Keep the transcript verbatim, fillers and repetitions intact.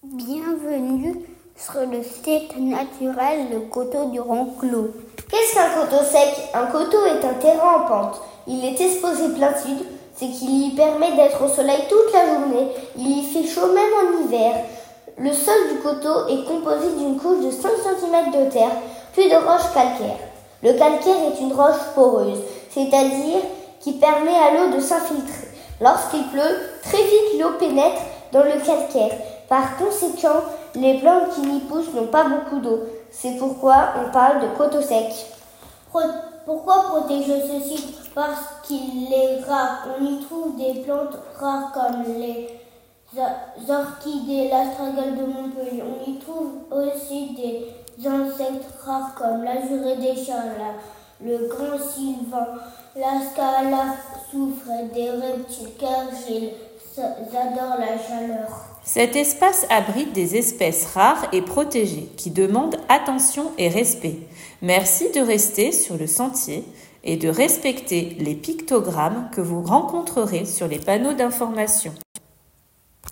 Bienvenue sur le site naturel de Coteaux du Ronclos. Qu'est-ce qu'un coteau sec? Un coteau est un terrain en pente. Il est exposé plein sud, ce qui lui permet d'être au soleil toute la journée. Il y fait chaud même en hiver. Le sol du coteau est composé d'une couche de cinq centimètres de terre, puis de roches calcaires. Le calcaire est une roche poreuse, c'est-à-dire qui permet à l'eau de s'infiltrer. Lorsqu'il pleut, très vite l'eau pénètre dans le calcaire. Par conséquent, les plantes qui y poussent n'ont pas beaucoup d'eau. C'est pourquoi on parle de coteau sec. Pourquoi protéger ce site? Parce qu'il est rare. On y trouve des plantes rares comme les orchidées, l'astragale de Montpellier. On y trouve aussi des insectes rares comme l'azuré des chats, le grand sylvain, la scala soufre et des reptiles car ils adorent la chaleur. Cet espace abrite des espèces rares et protégées qui demandent attention et respect. Merci de rester sur le sentier et de respecter les pictogrammes que vous rencontrerez sur les panneaux d'information.